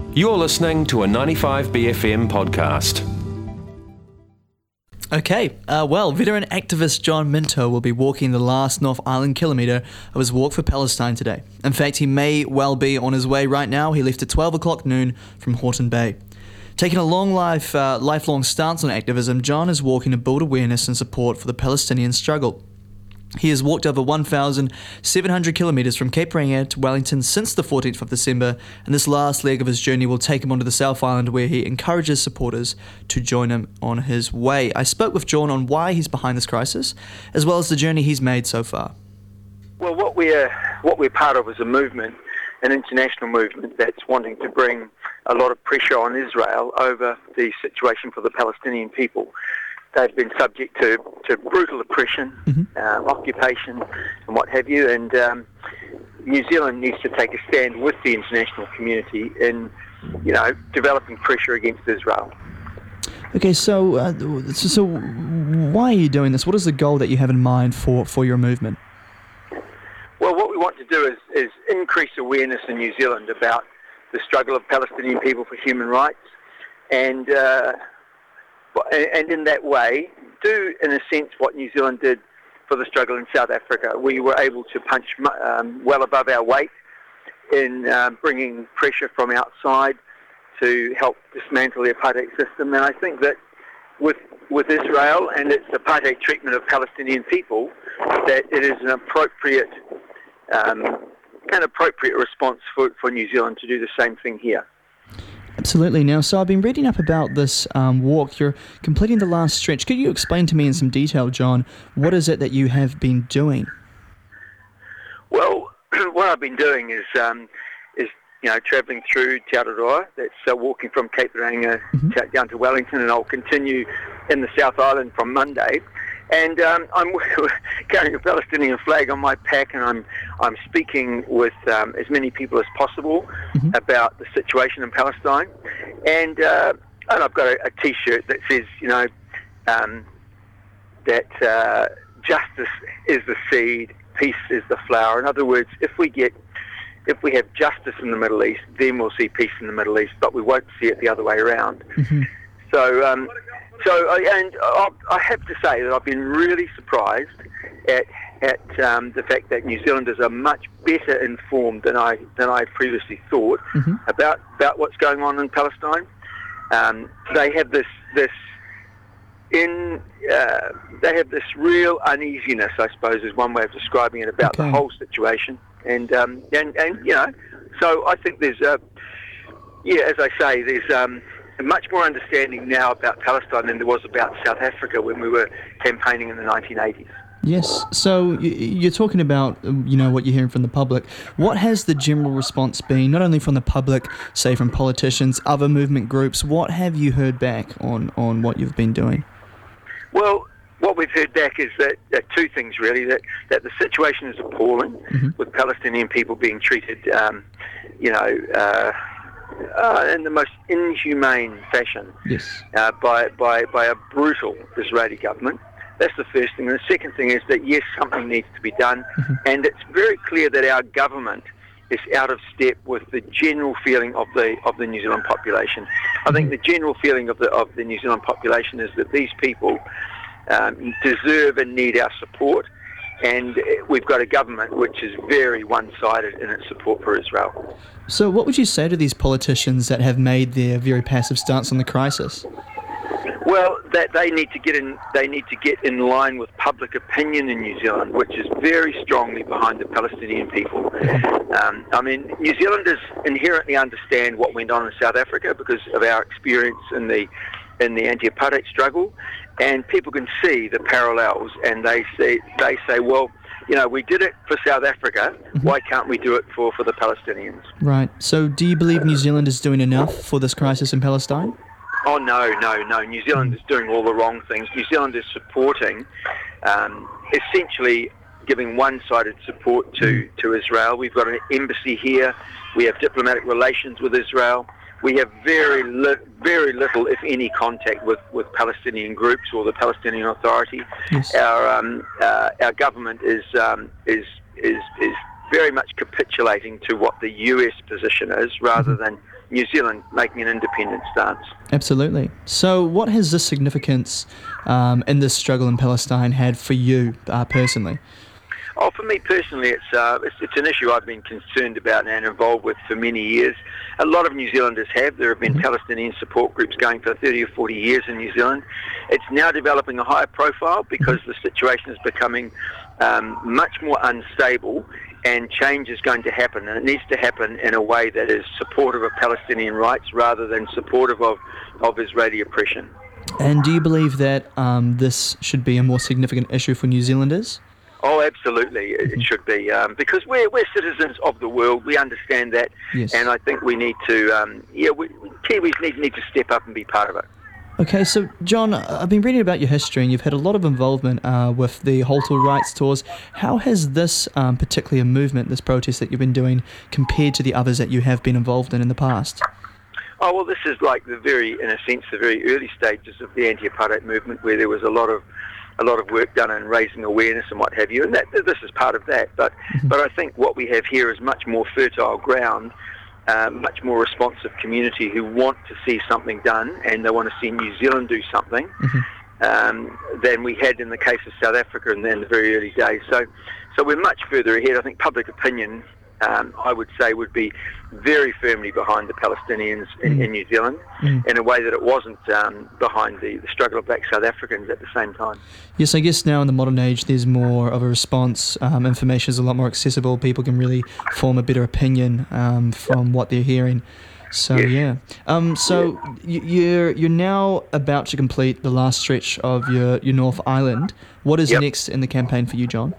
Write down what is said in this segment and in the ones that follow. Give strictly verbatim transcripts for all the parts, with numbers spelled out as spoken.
You're listening to a ninety-five B F M podcast. Okay, uh, well, veteran activist John Minto will be walking the last North Island kilometre of his Walk for Palestine today. In fact, he may well be on his way right now. He left at twelve o'clock noon from Horton Bay. Taking a long life, uh, lifelong stance on activism, John is walking to build awareness and support for the Palestinian struggle. He has walked over one thousand seven hundred kilometres from Cape Reinga to Wellington since the fourteenth of December, and this last leg of his journey will take him onto the South Island, where he encourages supporters to join him on his way. I spoke with John on why he's behind this crisis, as well as the journey he's made so far. Well, what we're what we're part of is a movement, an international movement that's wanting to bring a lot of pressure on Israel over the situation for the Palestinian people. They've been subject to, to brutal oppression, mm-hmm. uh, occupation, and what have you. And um, New Zealand needs to take a stand with the international community in, you know, developing pressure against Israel. Okay, so, uh, so so why are you doing this? What is the goal that you have in mind for, for your movement? Well, what we want to do is, is increase awareness in New Zealand about the struggle of Palestinian people for human rights, and uh, and in that way do, in a sense, what New Zealand did for the struggle in South Africa. We were able to punch um, well above our weight in uh, bringing pressure from outside to help dismantle the apartheid system. And I think that with with Israel and its apartheid treatment of Palestinian people, that it is an appropriate um, an appropriate response for, for New Zealand to do the same thing here. Absolutely. Now, so I've been reading up about this um, walk. You're completing the last stretch. Could you explain to me in some detail, John, what is it that you have been doing? Well, what I've been doing is, um, is you know, travelling through Te Araroa. That's uh, walking from Cape Reinga mm-hmm. down to Wellington, and I'll continue in the South Island from Monday. And um, I'm carrying a Palestinian flag on my pack, and I'm I'm speaking with um, as many people as possible mm-hmm. about the situation in Palestine. And uh, and I've got a, a T-shirt that says, you know, um, that uh, justice is the seed, peace is the flower. In other words, if we get if we have justice in the Middle East, then we'll see peace in the Middle East, but we won't see it the other way around. Mm-hmm. So. Um, So, and I have to say that I've been really surprised at at um, the fact that New Zealanders are much better informed than I than I previously thought mm-hmm. about about what's going on in Palestine. Um, they have this this in uh, they have this real uneasiness, I suppose, is one way of describing it, about okay. the whole situation. And um, and and you know, so I think there's a yeah, as I say, there's um. much more understanding now about Palestine than there was about South Africa when we were campaigning in the nineteen eighties. Yes, so you're talking about, you know, what you're hearing from the public. What has the general response been, not only from the public, say from politicians, other movement groups? What have you heard back on, on what you've been doing? Well, what we've heard back is that uh, two things really, that, that the situation is appalling mm-hmm. with Palestinian people being treated, um, you know, uh, Uh, in the most inhumane fashion yes. uh, by, by by a brutal Israeli government. That's the first thing. And the second thing is that, yes, something needs to be done. Mm-hmm. And it's very clear that our government is out of step with the general feeling of the of the New Zealand population. I think the general feeling of the of the New Zealand population is that these people um, deserve and need our support. And we've got a government which is very one-sided in its support for Israel. So what would you say to these politicians that have made their very passive stance on the crisis? Well, that they need to get in. They need to get in line with public opinion in New Zealand, which is very strongly behind the Palestinian people. Um, I mean, New Zealanders inherently understand what went on in South Africa because of our experience in the in the anti-apartheid struggle, and people can see the parallels, and they say they say, well, you know, we did it for South Africa. Mm-hmm. Why can't we do it for, for the Palestinians? Right. So, do you believe New Zealand is doing enough for this crisis in Palestine? Oh no, no, no. New Zealand is doing all the wrong things. New Zealand is supporting, um, essentially giving one-sided support to, to Israel. We've got an embassy here. We have diplomatic relations with Israel. We have very li- very little, if any, contact with, with Palestinian groups or the Palestinian Authority. Yes. Our um, uh, our government is um, is is is very much capitulating to what the U S position is, rather mm-hmm. than New Zealand making an independent stance. Absolutely. So what has this significance um, in this struggle in Palestine had for you uh, personally? Oh, for me personally, it's, uh, it's it's an issue I've been concerned about and involved with for many years. A lot of New Zealanders have. There have been mm-hmm. Palestinian support groups going for thirty or forty years in New Zealand. It's now developing a higher profile because mm-hmm. the situation is becoming um, much more unstable, and change is going to happen, and it needs to happen in a way that is supportive of Palestinian rights rather than supportive of, of Israeli oppression. And do you believe that um, this should be a more significant issue for New Zealanders? Oh, absolutely, it mm-hmm. should be, um, because we're, we're citizens of the world, we understand that, yes. and I think we need to, um, yeah, we, Kiwis need, need to step up and be part of it. Okay, so John, I've been reading about your history and you've had a lot of involvement uh, with the Halter Rights Tours. How has this um, particular movement, this protest that you've been doing, compared to the others that you have been involved in in the past? Oh, well, this is like the very, in a sense, the very early stages of the anti-apartheid movement, where there was a lot of a lot of work done in raising awareness and what have you, and that this is part of that. But mm-hmm. but I think what we have here is much more fertile ground, uh, much more responsive community who want to see something done, and they want to see New Zealand do something mm-hmm. um, than we had in the case of South Africa in the, in the very early days. So so we're much further ahead. I think public opinion, um, I would say, would be very firmly behind the Palestinians in, mm. in New Zealand mm. in a way that it wasn't um, behind the, the struggle of black South Africans at the same time. Yes, I guess now in the modern age there's more of a response. Um, information is a lot more accessible. People can really form a better opinion um, from yep. what they're hearing. So yes. yeah. Um, so yeah. you're you're now about to complete the last stretch of your, your North Island. What is yep. next in the campaign for you, John?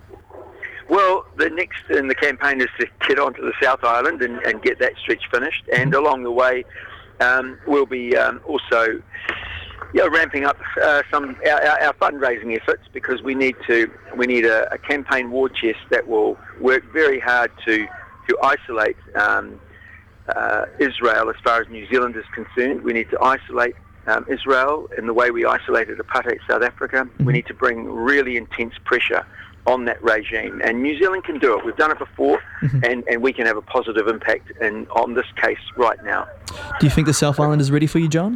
Well, the next in the campaign is to get onto the South Island and, and get that stretch finished. And along the way, um, we'll be um, also, you know, ramping up uh, some our, our fundraising efforts, because we need to we need a, a campaign war chest that will work very hard to to isolate um, uh, Israel as far as New Zealand is concerned. We need to isolate um, Israel in the way we isolated apartheid South Africa. Mm-hmm. We need to bring really intense pressure on that regime, and New Zealand can do it. We've done it before, mm-hmm. and, and we can have a positive impact in, on this case right now. Do you think the South Island is ready for you, John?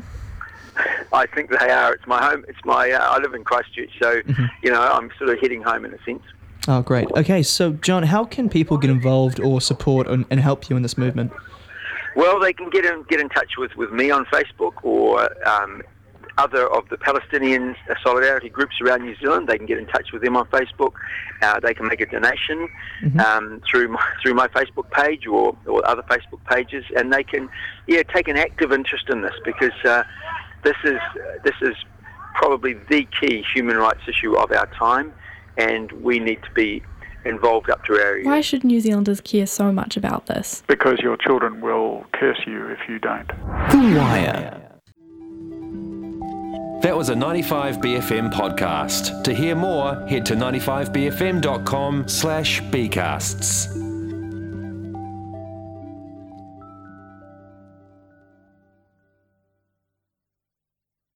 I think they are. It's my home. It's my. Uh, I live in Christchurch, so mm-hmm. you know I'm sort of heading home in a sense. Oh, great. Okay, so John, how can people get involved or support and, and help you in this movement? Well, they can get in get in touch with, with me on Facebook, or um, other of the Palestinian solidarity groups around New Zealand. They can get in touch with them on Facebook. Uh, they can make a donation mm-hmm. um, through my, through my Facebook page or, or other Facebook pages, and they can yeah take an active interest in this, because uh, this is this is probably the key human rights issue of our time, and we need to be involved up to our area. Why should New Zealanders care so much about this? Because your children will curse you if you don't. The Wire. That was a ninety-five B F M podcast. To hear more, head to ninety-five b f m dot com slash b casts.